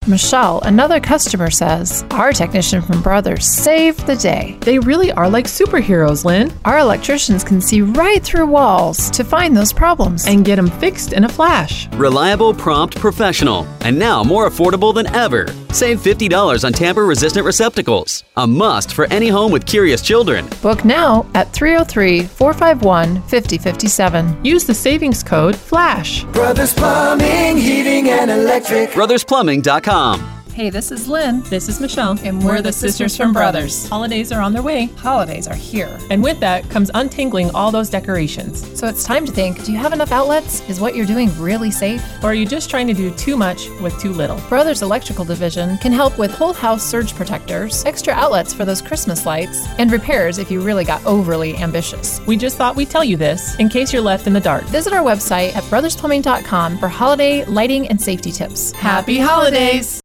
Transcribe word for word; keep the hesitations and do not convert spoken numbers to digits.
Michelle, another customer, says, our technician from Brothers saved the day. They really are like superheroes, Lynn. Our electricians can see right through walls to find those problems and get them fixed in a flash. Reliable, prompt, professional, and now more affordable than ever. Save fifty dollars on tamper-resistant receptacles. A must for any home with curious children. Book now at three oh three, four five one, five oh five seven. Use the savings code FLASH. Brothers Plumbing, Heating and Electric. brothers plumbing dot com. Hey, this is Lynn. This is Michelle. And we're, we're the sisters from Brothers. Holidays are on their way. Holidays are here. And with that comes untangling all those decorations. So it's time to think, do you have enough outlets? Is what you're doing really safe? Or are you just trying to do too much with too little? Brothers Electrical Division can help with whole house surge protectors, extra outlets for those Christmas lights, and repairs if you really got overly ambitious. We just thought we'd tell you this in case you're left in the dark. Visit our website at brothers plumbing dot com for holiday lighting and safety tips. Happy holidays!